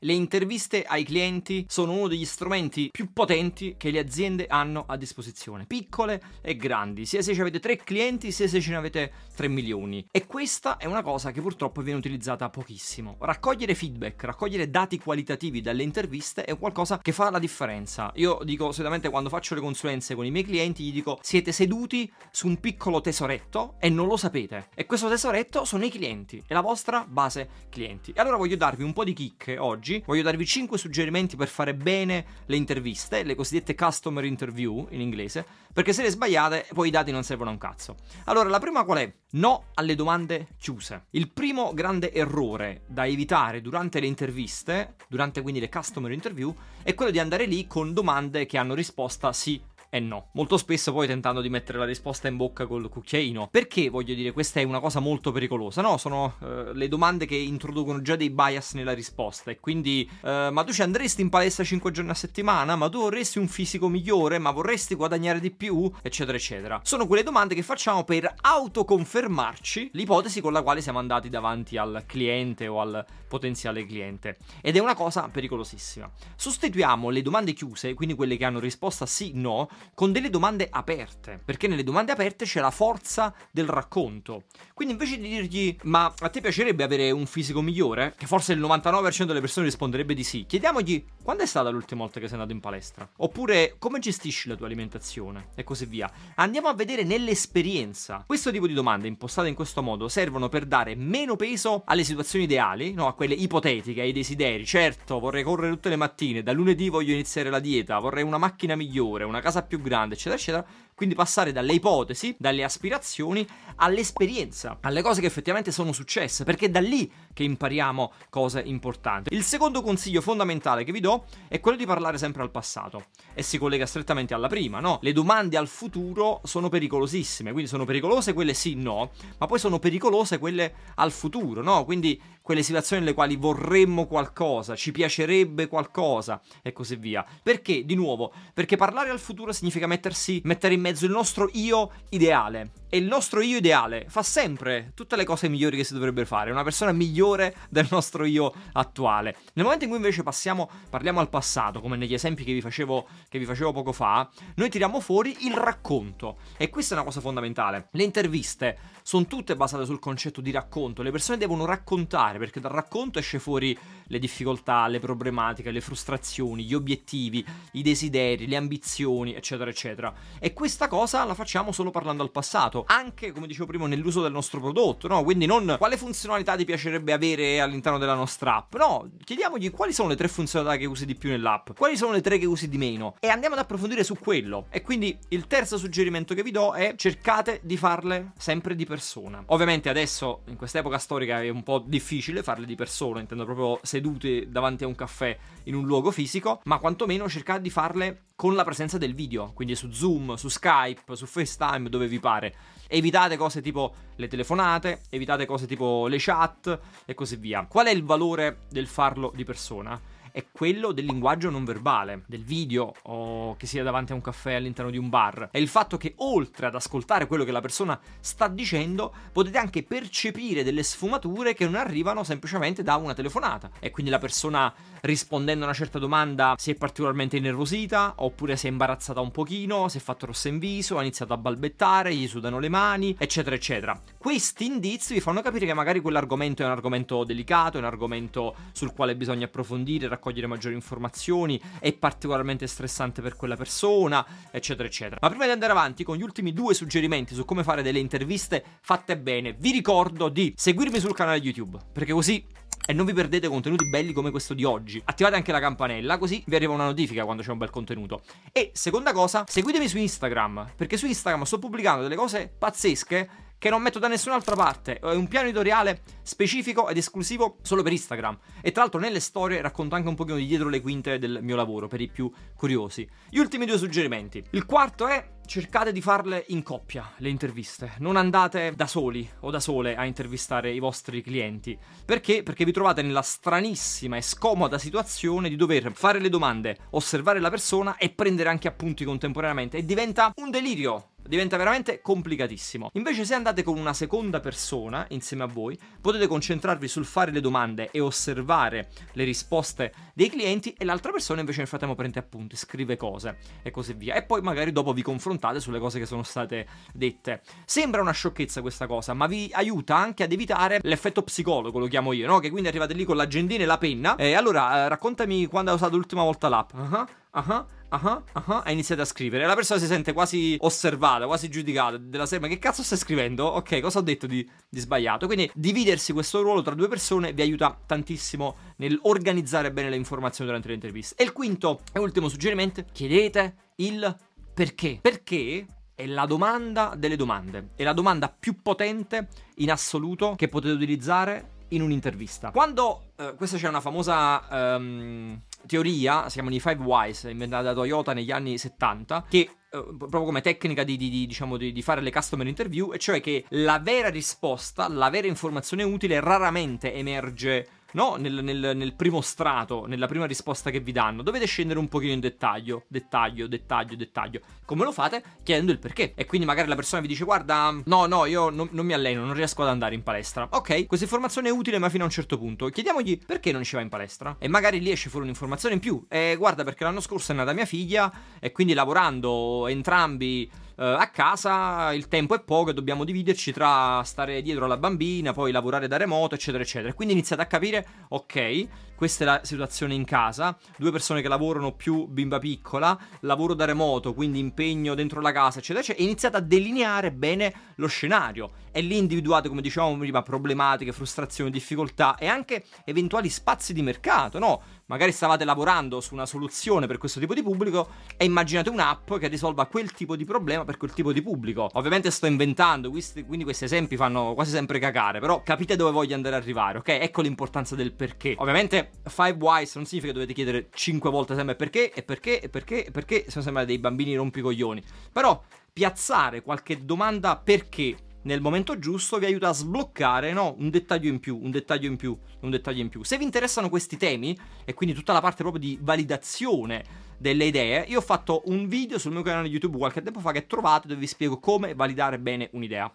Le interviste ai clienti sono uno degli strumenti più potenti che le aziende hanno a disposizione, piccole e grandi, sia se avete 3 clienti, sia se ce ne avete 3 milioni. E questa è una cosa che purtroppo viene utilizzata pochissimo. Raccogliere feedback, raccogliere dati qualitativi dalle interviste è qualcosa che fa la differenza. Io dico solitamente, quando faccio le consulenze con i miei clienti, gli dico: siete seduti su un piccolo tesoretto e non lo sapete. E questo tesoretto sono i clienti, è la vostra base clienti. E allora voglio darvi un po' di chicche oggi. Voglio darvi 5 suggerimenti per fare bene le interviste, le cosiddette customer interview in inglese, perché se le sbagliate poi i dati non servono a un cazzo. Allora, la prima qual è? No alle domande chiuse. Il primo grande errore da evitare durante le interviste, durante quindi le customer interview, è quello di andare lì con domande che hanno risposta sì e no, molto spesso poi tentando di mettere la risposta in bocca col cucchiaino. Perché voglio dire, questa è una cosa molto pericolosa, no? Sono le domande che introducono già dei bias nella risposta, e quindi ma tu ci andresti in palestra 5 giorni a settimana? Ma tu vorresti un fisico migliore? Ma vorresti guadagnare di più? Eccetera eccetera. Sono quelle domande che facciamo per autoconfermarci l'ipotesi con la quale siamo andati davanti al cliente o al potenziale cliente, ed è una cosa pericolosissima. Sostituiamo le domande chiuse, quindi quelle che hanno risposta sì no, con delle domande aperte, perché nelle domande aperte c'è la forza del racconto. Quindi invece di dirgli: ma a te piacerebbe avere un fisico migliore? Che forse il 99% delle persone risponderebbe di sì. Chiediamogli: quando è stata l'ultima volta che sei andato in palestra? Oppure: come gestisci la tua alimentazione? E così via. Andiamo a vedere nell'esperienza. Questo tipo di domande impostate in questo modo servono per dare meno peso alle situazioni ideali, no, a quelle ipotetiche, ai desideri. Certo, vorrei correre tutte le mattine, da lunedì voglio iniziare la dieta, vorrei una macchina migliore, una casa più grande, eccetera eccetera. Quindi passare dalle ipotesi, dalle aspirazioni, all'esperienza, alle cose che effettivamente sono successe, perché è da lì che impariamo cose importanti. Il secondo consiglio fondamentale che vi do è quello di parlare sempre al passato, e si collega strettamente alla prima, no? Le domande al futuro sono pericolosissime, quindi sono pericolose quelle sì, no, ma poi sono pericolose quelle al futuro, no? Quindi quelle situazioni nelle quali vorremmo qualcosa, ci piacerebbe qualcosa e così via. Perché? Di nuovo, perché parlare al futuro significa mettere in mezzo il nostro io ideale. E il nostro io ideale fa sempre tutte le cose migliori che si dovrebbero fare, è una persona migliore del nostro io attuale. Nel momento in cui invece parliamo al passato, come negli esempi che vi facevo poco fa, noi tiriamo fuori il racconto. E questa è una cosa fondamentale. Le interviste sono tutte basate sul concetto di racconto. Le persone devono raccontare, perché dal racconto esce fuori le difficoltà, le problematiche, le frustrazioni, gli obiettivi, i desideri, le ambizioni, eccetera eccetera. E questa cosa la facciamo solo parlando al passato, anche, come dicevo prima, nell'uso del nostro prodotto, no? Quindi non quale funzionalità ti piacerebbe avere all'interno della nostra app, no, chiediamogli quali sono le 3 funzionalità che usi di più nell'app, quali sono le 3 che usi di meno, e andiamo ad approfondire su quello. E quindi il terzo suggerimento che vi do è: cercate di farle sempre di persona. Ovviamente adesso, in quest'epoca storica, è un po' difficile farle di persona, intendo proprio seduti davanti a un caffè in un luogo fisico, ma quantomeno cercate di farle con la presenza del video, quindi su Zoom, su Skype, su FaceTime, dove vi pare. Evitate cose tipo le telefonate, evitate cose tipo le chat e così via. Qual è il valore del farlo di persona? È quello del linguaggio non verbale, del video, o che sia davanti a un caffè all'interno di un bar. È il fatto che, oltre ad ascoltare quello che la persona sta dicendo, potete anche percepire delle sfumature che non arrivano semplicemente da una telefonata. E quindi la persona, rispondendo a una certa domanda, si è particolarmente innervosita, oppure si è imbarazzata un pochino, si è fatto rossa in viso, ha iniziato a balbettare, gli sudano le mani, eccetera eccetera. Questi indizi vi fanno capire che magari quell'argomento è un argomento delicato, è un argomento sul quale bisogna approfondire, raccogliere maggiori informazioni, è particolarmente stressante per quella persona, eccetera eccetera. Ma prima di andare avanti con gli ultimi 2 suggerimenti su come fare delle interviste fatte bene, vi ricordo di seguirmi sul canale YouTube, perché così e non vi perdete contenuti belli come questo di oggi. Attivate anche la campanella, così vi arriva una notifica quando c'è un bel contenuto. E seconda cosa, seguitemi su Instagram, perché su Instagram sto pubblicando delle cose pazzesche che non metto da nessun'altra parte. È un piano editoriale specifico ed esclusivo solo per Instagram. E tra l'altro nelle storie racconto anche un pochino di dietro le quinte del mio lavoro, per i più curiosi. Gli ultimi 2 suggerimenti. Il quarto è: cercate di farle in coppia, le interviste. Non andate da soli o da sole a intervistare i vostri clienti. Perché? Perché vi trovate nella stranissima e scomoda situazione di dover fare le domande, osservare la persona e prendere anche appunti contemporaneamente. E diventa un delirio. diventa veramente complicatissimo. Invece se andate con una seconda persona insieme a voi, potete concentrarvi sul fare le domande e osservare le risposte dei clienti, e l'altra persona invece nel frattempo prende appunti, scrive cose e così via, e poi magari dopo vi confrontate sulle cose che sono state dette. Sembra una sciocchezza questa cosa, ma vi aiuta anche ad evitare l'effetto psicologo, lo chiamo io, no? Che quindi arrivate lì con l'agendina e la penna e allora raccontami quando hai usato l'ultima volta l'app. E iniziate a scrivere. La persona si sente quasi osservata, quasi giudicata della serie: ma che cazzo stai scrivendo? Ok, cosa ho detto di sbagliato? Quindi dividersi questo ruolo tra due persone vi aiuta tantissimo nell'organizzare bene le informazioni durante le interviste. E il quinto e ultimo suggerimento: chiedete il perché. Perché è la domanda delle domande, è la domanda più potente in assoluto che potete utilizzare in un'intervista. Quando questa c'è una famosa teoria, si chiamano i 5 Whys, inventata da Toyota negli anni 70, che proprio come tecnica di fare le customer interview, e cioè che la vera risposta, la vera informazione utile raramente emerge, no, nel primo strato, nella prima risposta che vi danno. Dovete scendere un pochino in dettaglio. Come lo fate? Chiedendo il perché. E quindi magari la persona vi dice: guarda, no, io non mi alleno, non riesco ad andare in palestra. Ok, questa informazione è utile ma fino a un certo punto. Chiediamogli perché non ci va in palestra, e magari lì esce fuori un'informazione in più. Guarda, perché l'anno scorso è nata mia figlia e quindi lavorando entrambi a casa il tempo è poco e dobbiamo dividerci tra stare dietro alla bambina, poi lavorare da remoto, eccetera eccetera. Quindi iniziate a capire: ok, questa è la situazione in casa, due persone che lavorano più bimba piccola, lavoro da remoto, quindi impegno dentro la casa, eccetera eccetera. E iniziate a delineare bene lo scenario, e lì individuate, come dicevamo prima, problematiche, frustrazioni, difficoltà e anche eventuali spazi di mercato, no? Magari stavate lavorando su una soluzione per questo tipo di pubblico e immaginate un'app che risolva quel tipo di problema per quel tipo di pubblico. Ovviamente sto inventando, quindi questi esempi fanno quasi sempre cacare, però capite dove voglio andare ad arrivare, ok? Ecco l'importanza del perché. Ovviamente 5 whys non significa che dovete chiedere 5 volte sempre perché, sono sempre dei bambini rompicoglioni. Però piazzare qualche domanda perché nel momento giusto vi aiuta a sbloccare, no, un dettaglio in più. Se vi interessano questi temi e quindi tutta la parte proprio di validazione delle idee, io ho fatto un video sul mio canale YouTube qualche tempo fa che trovate, dove vi spiego come validare bene un'idea.